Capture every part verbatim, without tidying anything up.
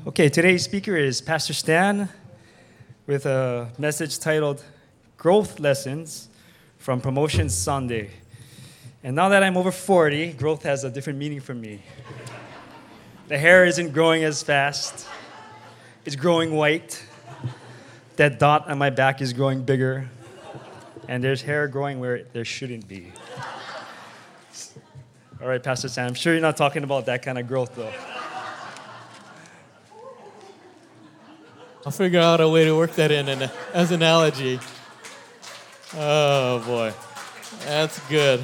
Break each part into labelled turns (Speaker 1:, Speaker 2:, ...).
Speaker 1: Okay, today's speaker is Pastor Stan with a message titled Growth Lessons from Promotion Sunday. And now that I'm over forty, growth has a different meaning for me. The hair isn't growing as fast. It's growing white. That dot on my back is growing bigger. And there's hair growing where there shouldn't be. All right, Pastor Stan, I'm sure you're not talking about that kind of growth, though.
Speaker 2: I'll figure out a way to work that in an, as an analogy. Oh, boy. That's good.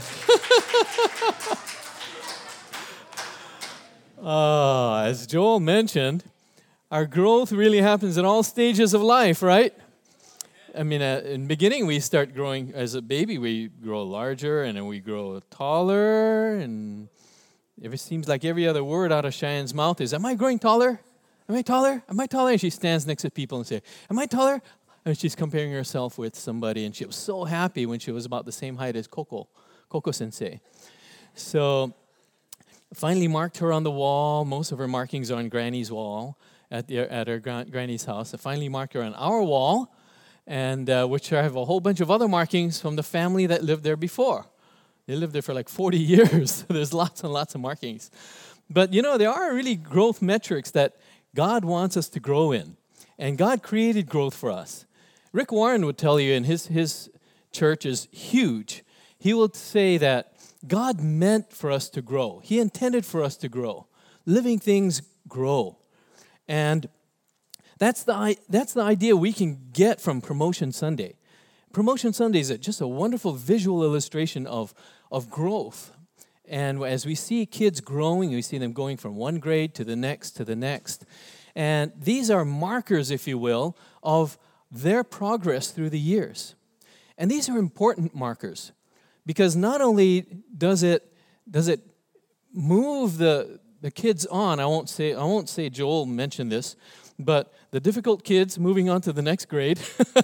Speaker 2: uh, as Joel mentioned, our growth really happens in all stages of life, right? I mean, uh, in the beginning, we start growing as a baby. We grow larger, and then we grow taller, and it seems like every other word out of Cheyenne's mouth is, am I growing taller? Am I taller? Am I taller? And she stands next to people and says, am I taller? And she's comparing herself with somebody, and she was so happy when she was about the same height as Coco, Coco Sensei. So finally marked her on the wall. Most of her markings are on Granny's wall at, the, at her gran- Granny's house. I finally marked her on our wall, and uh, which I have a whole bunch of other markings from the family that lived there before. They lived there for like forty years. There's lots and lots of markings. But, you know, there are really growth metrics that God wants us to grow in. And God created growth for us. Rick Warren would tell you, and his, his church is huge, he will say that God meant for us to grow. He intended for us to grow. Living things grow. And that's the, that's the idea we can get from Promotion Sunday. Promotion Sunday is just a wonderful visual illustration of, of growth. And as we see kids growing, we see them going from one grade to the next to the next. And these are markers, if you will, of their progress through the years. And these are important markers because not only does it does it move the, the kids on, I won't say I won't say Joel mentioned this, but the difficult kids moving on to the next grade.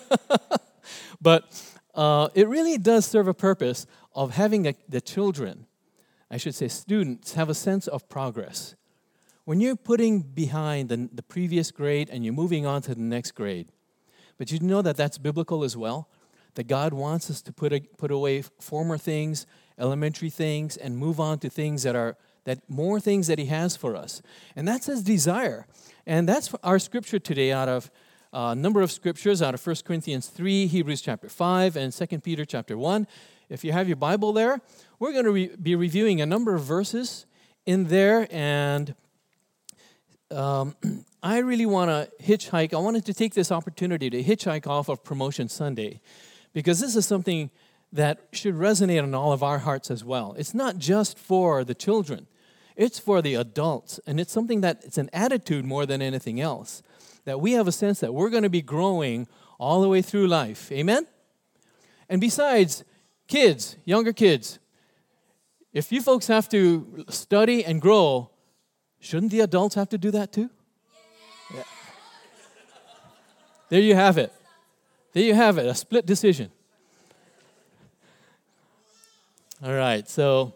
Speaker 2: But uh, it really does serve a purpose of having a, the children, I should say students, have a sense of progress. When you're putting behind the, the previous grade and you're moving on to the next grade, but you know that that's biblical as well, that God wants us to put a, put away former things, elementary things, and move on to things that are, that more things that He has for us. And that's His desire. And that's our scripture today out of a number of scriptures, out of First Corinthians three, Hebrews chapter five, and Second Peter chapter one. If you have your Bible there, we're going to re- be reviewing a number of verses in there, and um, I really want to hitchhike. I wanted to take this opportunity to hitchhike off of Promotion Sunday, because this is something that should resonate on all of our hearts as well. It's not just for the children. It's for the adults, and it's something that it's an attitude more than anything else, that we have a sense that we're going to be growing all the way through life. Amen? And besides, kids, younger kids, if you folks have to study and grow, shouldn't the adults have to do that too? Yeah. There you have it. There you have it, a split decision. All right, so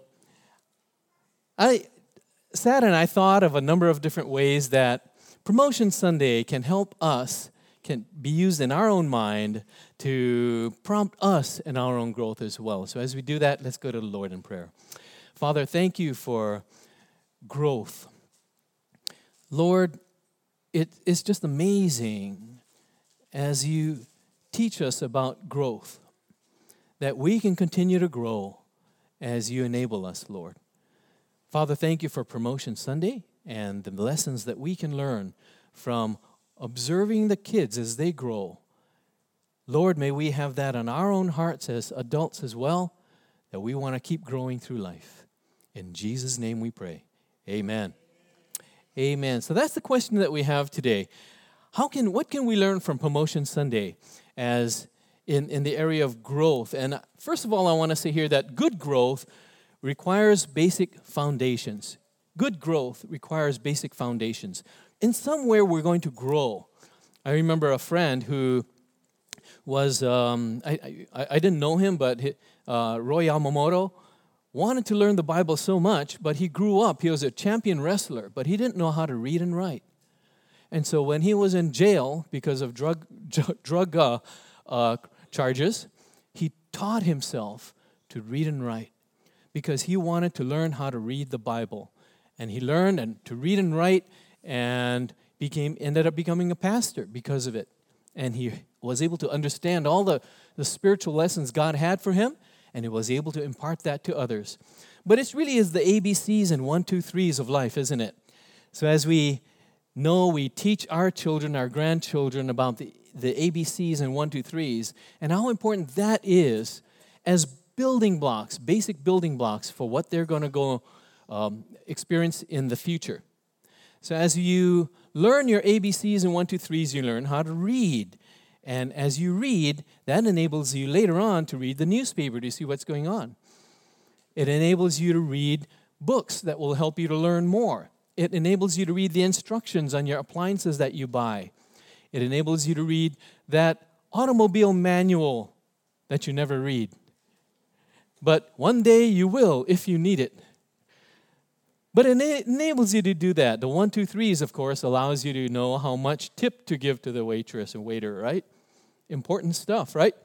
Speaker 2: I sat and I thought of a number of different ways that Promotion Sunday can help us, can be used in our own mind to prompt us in our own growth as well. So as we do that, let's go to the Lord in prayer. Father, thank you for growth. Lord, it is just amazing as you teach us about growth, that we can continue to grow as you enable us, Lord. Father, thank you for Promotion Sunday and the lessons that we can learn from observing the kids as they grow. Lord, may we have that on our own hearts as adults as well, that we want to keep growing through life. In Jesus' name we pray. Amen. Amen. So that's the question that we have today. How can what can we learn from Promotion Sunday as in, in the area of growth? And first of all, I want to say here that good growth requires basic foundations. Good growth requires basic foundations. In somewhere we're going to grow. I remember a friend who was, um, I, I, I didn't know him, but uh, Roy Yamamoto wanted to learn the Bible so much, but he grew up, he was a champion wrestler, but he didn't know how to read and write. And so when he was in jail because of drug drug uh, uh, charges, he taught himself to read and write because he wanted to learn how to read the Bible. And he learned and to read and write and became ended up becoming a pastor because of it. And he was able to understand all the, the spiritual lessons God had for him, and he was able to impart that to others. But it really is the A B Cs and one, two, threes of life, isn't it? So as we know, we teach our children, our grandchildren about the, the A B Cs and one, two, threes, and how important that is as building blocks, basic building blocks for what they're going to go um, experience in the future. So as you learn your A B Cs and one, two, threes, you learn how to read. And as you read, that enables you later on to read the newspaper to see what's going on. It enables you to read books that will help you to learn more. It enables you to read the instructions on your appliances that you buy. It enables you to read that automobile manual that you never read. But one day you will if you need it. But it enables you to do that. The one, two, threes, of course, allows you to know how much tip to give to the waitress and waiter, right? Important stuff, right?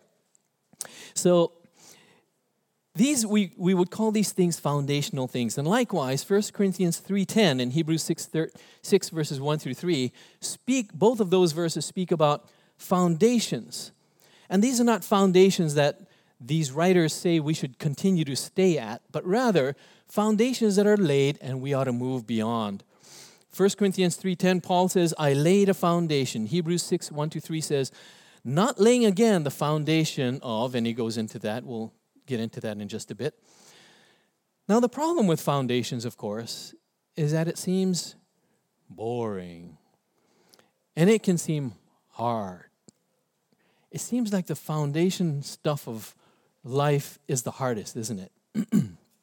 Speaker 2: So these we, we would call these things foundational things. And likewise, First Corinthians three ten and Hebrews six, six verses one through three speak, both of those verses speak about foundations. And these are not foundations that these writers say we should continue to stay at, but rather foundations that are laid and we ought to move beyond. First Corinthians three ten, Paul says, I laid a foundation. Hebrews six, one to three says, not laying again the foundation of, and he goes into that. We'll get into that in just a bit. Now, the problem with foundations, of course, is that it seems boring. And it can seem hard. It seems like the foundation stuff of life is the hardest, isn't it?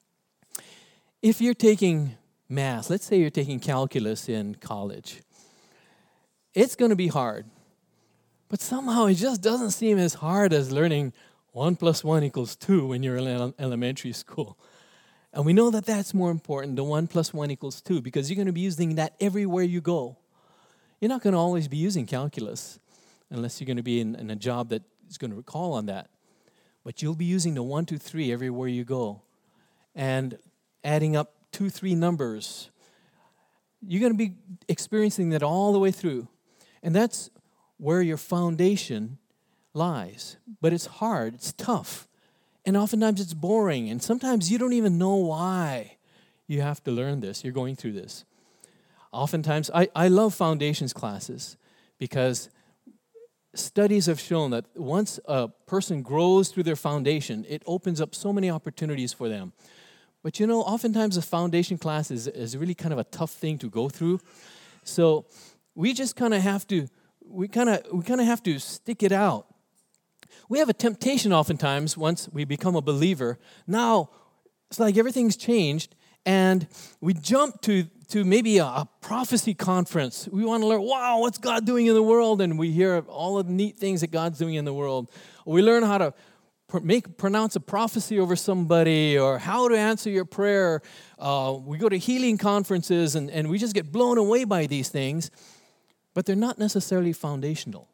Speaker 2: If you're taking math, let's say you're taking calculus in college, it's going to be hard. But somehow it just doesn't seem as hard as learning one plus one equals two when you're in elementary school. And we know that that's more important, the one plus one equals two, because you're going to be using that everywhere you go. You're not going to always be using calculus unless you're going to be in, in a job that is going to call on that. But you'll be using the one, two, three everywhere you go. And adding up two, three numbers. You're going to be experiencing that all the way through. And that's where your foundation lies. But it's hard, it's tough. And oftentimes it's boring. And sometimes you don't even know why you have to learn this. You're going through this. Oftentimes, I, I love foundations classes because studies have shown that once a person grows through their foundation, it opens up so many opportunities for them. But you know, oftentimes a foundation class is, is really kind of a tough thing to go through. So we just kind of have to, we kind of we kind of have to stick it out. We have a temptation oftentimes once we become a believer. Now, it's like everything's changed, and we jump to, to maybe a, a prophecy conference. We want to learn, wow, what's God doing in the world? And we hear all of the neat things that God's doing in the world. We learn how to make pronounce a prophecy over somebody, or how to answer your prayer. Uh, we go to healing conferences, and, and we just get blown away by these things, but they're not necessarily foundational.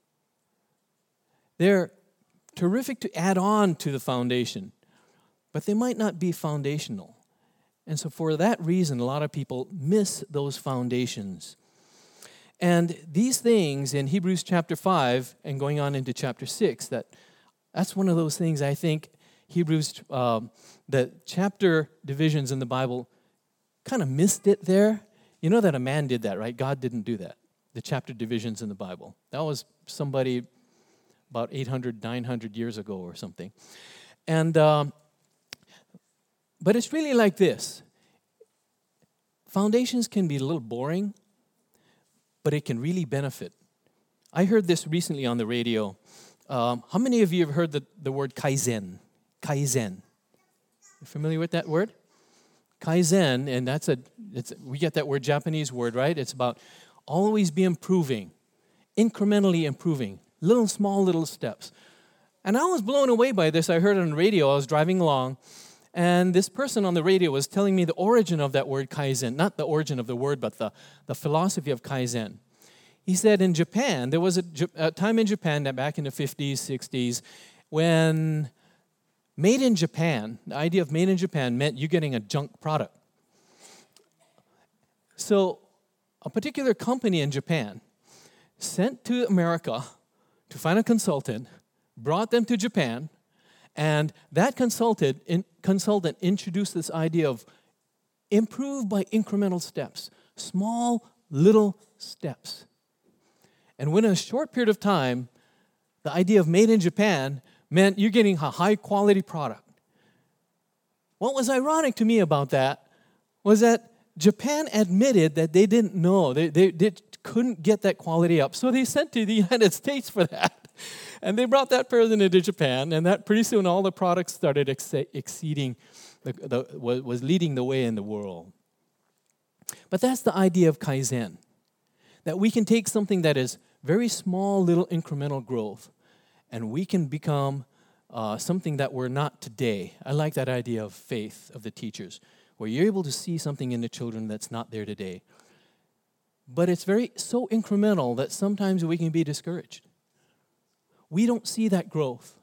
Speaker 2: They're terrific to add on to the foundation, but they might not be foundational. And so for that reason, a lot of people miss those foundations. And these things in Hebrews chapter five and going on into chapter six, that That's one of those things I think Hebrews, um, the chapter divisions in the Bible kind of missed it there. You know that a man did that, right? God didn't do that, the chapter divisions in the Bible. That was somebody about eight hundred, nine hundred years ago or something. And, um, but it's really like this. Foundations can be a little boring, but it can really benefit. I heard this recently on the radio. Um, how many of you have heard the, the word Kaizen? Kaizen. You familiar with that word? Kaizen, and that's a, it's, we get that word, Japanese word, right? It's about always be improving, incrementally improving, little small little steps. And I was blown away by this. I heard it on the radio. I was driving along, and this person on the radio was telling me the origin of that word Kaizen, not the origin of the word, but the, the philosophy of Kaizen. he said in Japan, there was a, a time in Japan that back in the fifties, sixties, when made in Japan, the idea of made in Japan meant you getting a junk product. So a particular company in Japan sent to America to find a consultant, brought them to Japan, and that consultant, in, consultant introduced this idea of improve by incremental steps, small, little steps. And within a short period of time, the idea of made in Japan meant you're getting a high-quality product. What was ironic to me about that was that Japan admitted that they didn't know, they, they, they couldn't get that quality up, so they sent to the United States for that. And they brought that person into Japan, and that pretty soon all the products started ex- exceeding, the, the, was leading the way in the world. But that's the idea of Kaizen, that we can take something that is very small, little incremental growth, and we can become uh, something that we're not today. I like that idea of faith of the teachers, where you're able to see something in the children that's not there today. But it's very so incremental that sometimes we can be discouraged. We don't see that growth,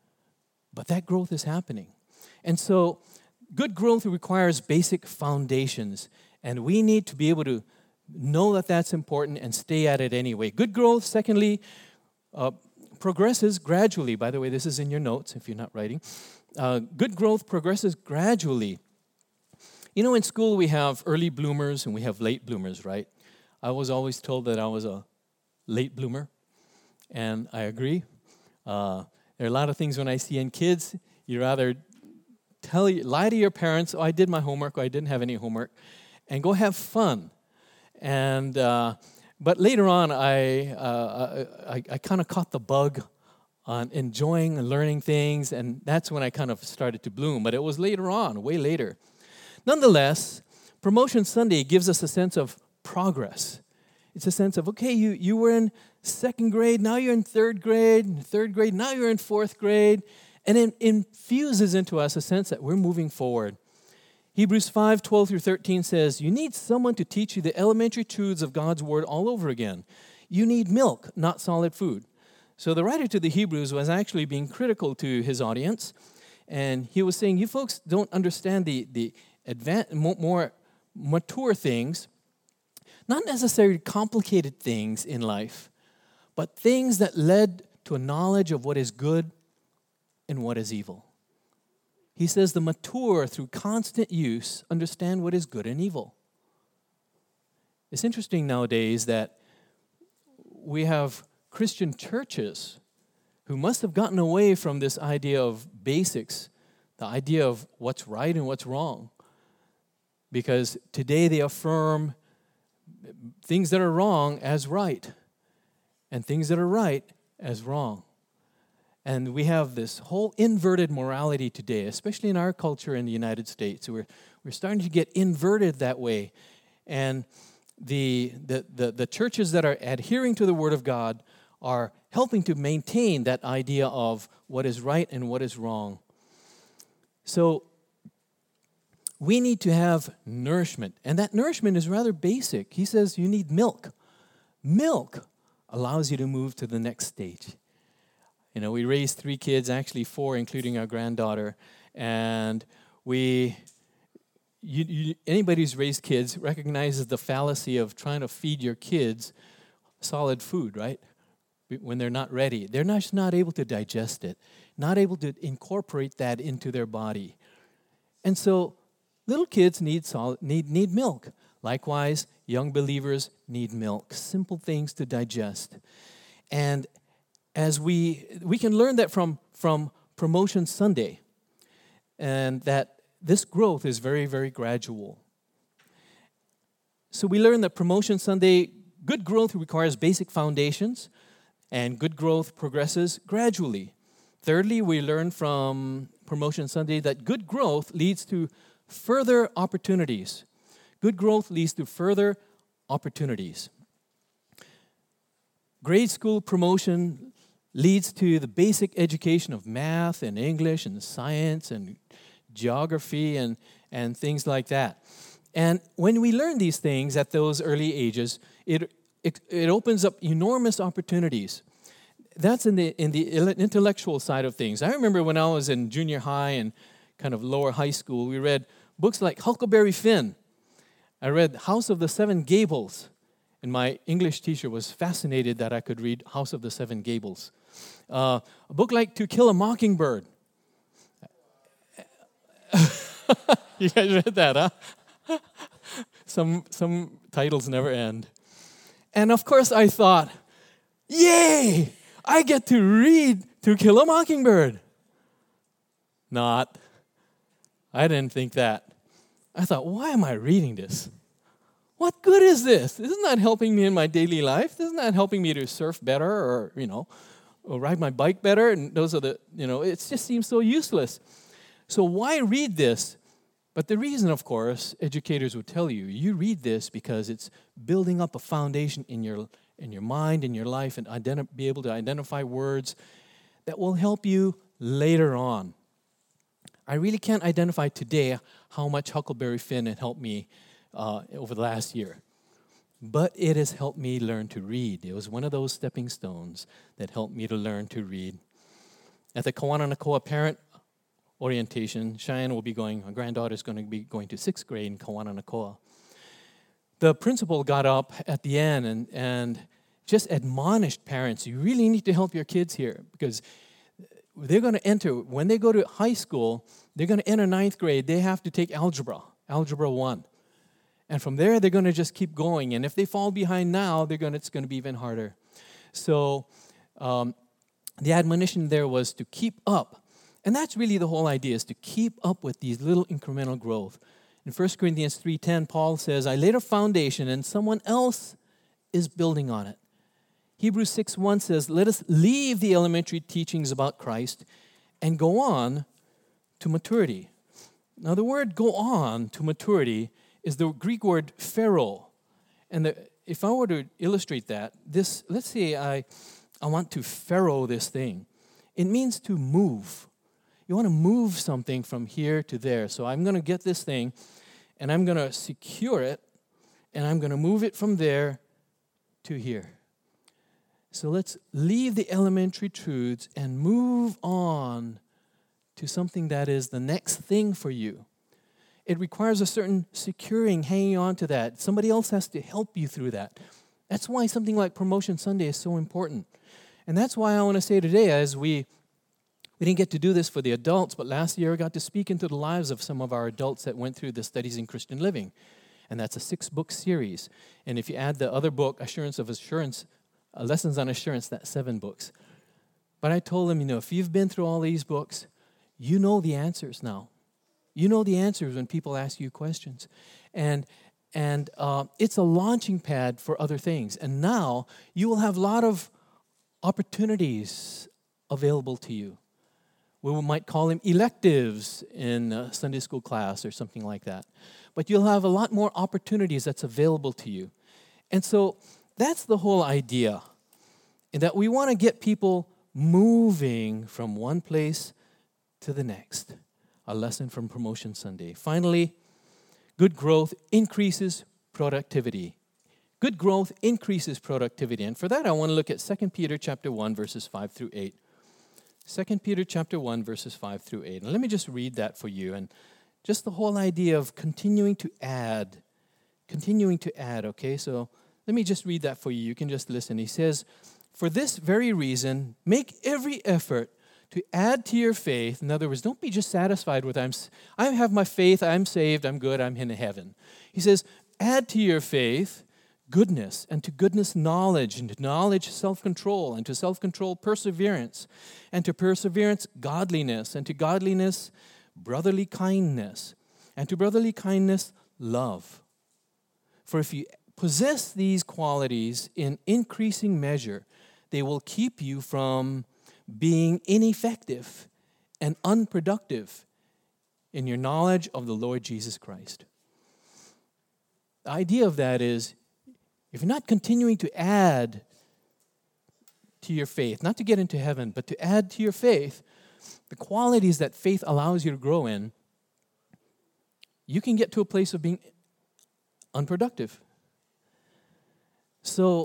Speaker 2: but that growth is happening. And so good growth requires basic foundations, and we need to be able to know that that's important and stay at it anyway. Good growth, secondly, uh, progresses gradually. By the way, this is in your notes if you're not writing. Uh, good growth progresses gradually. You know, in school we have early bloomers and we have late bloomers, right? I was always told that I was a late bloomer, and I agree. Uh, there are a lot of things when I see in kids, you rather tell you, lie to your parents, oh, I did my homework, or I didn't have any homework, and go have fun. And uh, but later on, I uh, I, I kind of caught the bug on enjoying and learning things, and that's when I kind of started to bloom. But it was later on, way later. Nonetheless, Promotion Sunday gives us a sense of progress. It's a sense of, okay, you, you were in second grade, now you're in third grade, third grade, now you're in fourth grade, and it infuses into us a sense that we're moving forward. Hebrews five, twelve through thirteen says, you need someone to teach you the elementary truths of God's Word all over again. You need milk, not solid food. So the writer to the Hebrews was actually being critical to his audience, and he was saying, you folks don't understand the, the advan- more mature things, not necessarily complicated things in life, but things that led to a knowledge of what is good and what is evil. He says the mature, through constant use, understand what is good and evil. It's interesting nowadays that we have Christian churches who must have gotten away from this idea of basics, the idea of what's right and what's wrong, because today they affirm things that are wrong as right, and things that are right as wrong. And we have this whole inverted morality today, especially in our culture in the United States. We're, we're starting to get inverted that way. And the, the, the, the churches that are adhering to the Word of God are helping to maintain that idea of what is right and what is wrong. So we need to have nourishment, and that nourishment is rather basic. He says you need milk. Milk allows you to move to the next stage. You know, we raised three kids, actually four, including our granddaughter, and we, you, you, anybody who's raised kids recognizes the fallacy of trying to feed your kids solid food, right? When they're not ready. They're not, just not able to digest it, not able to incorporate that into their body. And so little kids need solid, need, need milk. Likewise, young believers need milk, simple things to digest. And as we we can learn that from, from Promotion Sunday, and that this growth is very, very gradual. So we learn that Promotion Sunday, good growth requires basic foundations, and good growth progresses gradually. Thirdly, we learn from Promotion Sunday that good growth leads to further opportunities. Good growth leads to further opportunities. Grade school promotion leads to the basic education of math and English and science and geography and, and things like that. And when we learn these things at those early ages, it it, it opens up enormous opportunities. That's in the in the intellectual side of things. I remember when I was in junior high and kind of lower high school, we read books like Huckleberry Finn. I read House of the Seven Gables, and my English teacher was fascinated that I could read House of the Seven Gables. Uh, a book like To Kill a Mockingbird. You guys read that, huh? some some titles never end. And of course I thought, yay! I get to read To Kill a Mockingbird. Not. I didn't think that. I thought, why am I reading this? What good is this? This is not helping me in my daily life. This is not helping me to surf better or, you know, or ride my bike better. And those are the, you know, it just seems so useless. So why read this? But the reason, of course, educators would tell you, you read this because it's building up a foundation in your in your mind, in your life, and identi- be able to identify words that will help you later on. I really can't identify today how much Huckleberry Finn had helped me uh, over the last year. But it has helped me learn to read. It was one of those stepping stones that helped me to learn to read. At the Kawananakoa parent orientation, Cheyenne will be going, my granddaughter is going to be going to sixth grade in Kawananakoa. The principal got up at the end and, and just admonished parents, you really need to help your kids here because they're going to enter, when they go to high school, they're going to enter ninth grade, they have to take algebra, algebra one. And from there, they're going to just keep going. And if they fall behind now, they're going to, it's going to be even harder. So um, the admonition there was to keep up. And that's really the whole idea, is to keep up with these little incremental growth. In First Corinthians three ten, Paul says, I laid a foundation and someone else is building on it. Hebrews six one says, let us leave the elementary teachings about Christ and go on to maturity. Now the word go on to maturity is the Greek word phero. And the, if I were to illustrate that, this, let's say I, I want to phero this thing. It means to move. You want to move something from here to there. So I'm going to get this thing, and I'm going to secure it, and I'm going to move it from there to here. So let's leave the elementary truths and move on to something that is the next thing for you. It requires a certain securing, hanging on to that. Somebody else has to help you through that. That's why something like Promotion Sunday is so important. And that's why I want to say today, as we We didn't get to do this for the adults, but last year I got to speak into the lives of some of our adults that went through the Studies in Christian Living. And that's a six-book series. And if you add the other book, Assurance of Assurance, uh, Lessons on Assurance, that's seven books. But I told them, you know, if you've been through all these books, you know the answers now. You know the answers when people ask you questions. And and uh, it's a launching pad for other things. And now you will have a lot of opportunities available to you. We might call them electives in a Sunday school class or something like that. But you'll have a lot more opportunities that's available to you. And so that's the whole idea, in that we want to get people moving from one place to the next. A lesson from Promotion Sunday. Finally, good growth increases productivity. Good growth increases productivity. And for that, I want to look at Second Peter chapter one, verses five through eight. Second Peter chapter one, verses five through eight. And let me just read that for you. And just the whole idea of continuing to add. Continuing to add, okay? So let me just read that for you. You can just listen. He says, for this very reason, make every effort to add to your faith. In other words, don't be just satisfied with, I'm, I have my faith, I'm saved, I'm good, I'm in heaven. He says, add to your faith goodness, and to goodness knowledge, and to knowledge self-control, and to self-control perseverance, and to perseverance godliness, and to godliness brotherly kindness, and to brotherly kindness love. For if you possess these qualities in increasing measure, they will keep you from being ineffective and unproductive in your knowledge of the Lord Jesus Christ. The idea of that is, if you're not continuing to add to your faith, not to get into heaven, but to add to your faith, the qualities that faith allows you to grow in, you can get to a place of being unproductive. So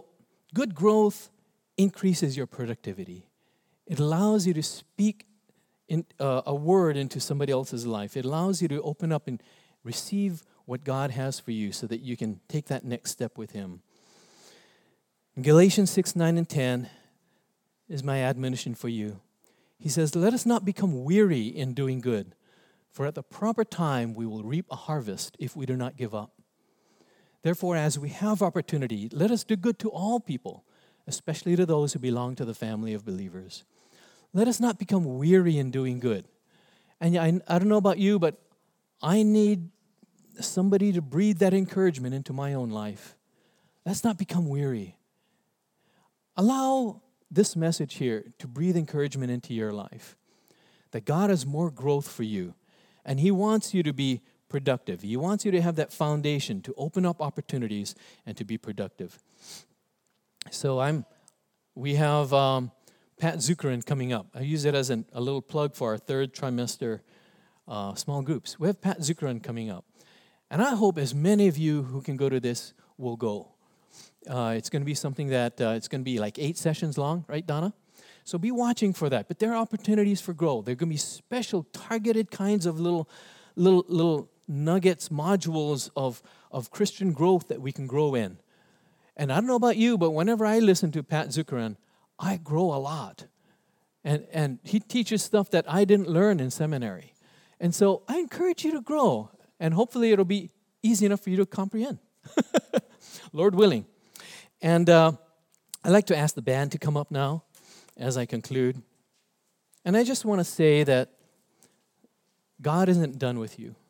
Speaker 2: Good growth increases your productivity. It allows you to speak in, uh, a word into somebody else's life. It allows you to open up and receive what God has for you so that you can take that next step with Him. In Galatians six, nine, and ten is my admonition for you. He says, let us not become weary in doing good, for at the proper time we will reap a harvest if we do not give up. Therefore, as we have opportunity, let us do good to all people, especially to those who belong to the family of believers. Let us not become weary in doing good. And I, I don't know about you, but I need somebody to breathe that encouragement into my own life. Let's not become weary. Allow this message here to breathe encouragement into your life, that God has more growth for you, and He wants you to be productive. He wants you to have that foundation to open up opportunities and to be productive. So I'm, we have um, Pat Zukeran coming up. I use it as an, a little plug for our third trimester uh, small groups. We have Pat Zukeran coming up. And I hope as many of you who can go to this will go. Uh, it's going to be something that, uh, it's going to be like eight sessions long, right, Donna? So be watching for that. But there are opportunities for growth. There are going to be special, targeted kinds of little, little, little nuggets, modules of, of Christian growth that we can grow in. And I don't know about you, but whenever I listen to Pat Zukeran, I grow a lot. And, and he teaches stuff that I didn't learn in seminary. And so I encourage you to grow. And hopefully it'll be easy enough for you to comprehend. Lord willing. And uh, I'd like to ask the band to come up now as I conclude. And I just want to say that God isn't done with you.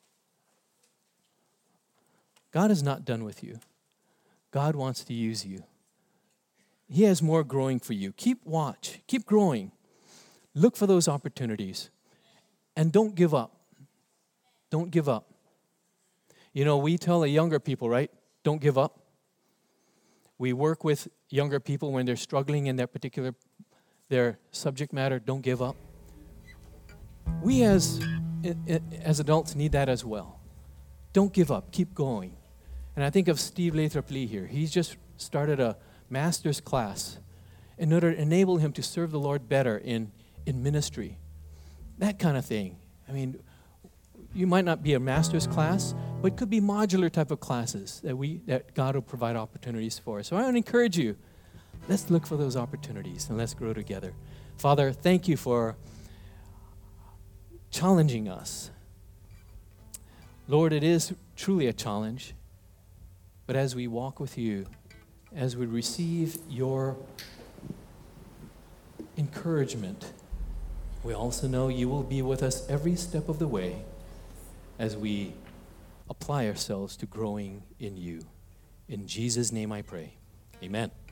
Speaker 2: God is not done with you. God wants to use you. He has more growing for you. Keep watch. Keep growing. Look for those opportunities. And don't give up. Don't give up. You know, we tell the younger people, right? Don't give up. We work with younger people when they're struggling in their particular, their subject matter. Don't give up. We as, as adults need that as well. Don't give up. Keep going. And I think of Steve Lathrop Lee here. He's just started a master's class in order to enable him to serve the Lord better in, in ministry. That kind of thing. I mean, you might not be a master's class, but it could be modular type of classes that we that God will provide opportunities for. So I want to encourage you, let's look for those opportunities and let's grow together. Father, thank you for challenging us. Lord, it is truly a challenge, but as we walk with you, as we receive your encouragement, we also know you will be with us every step of the way as we apply ourselves to growing in you. In Jesus' name I pray. Amen.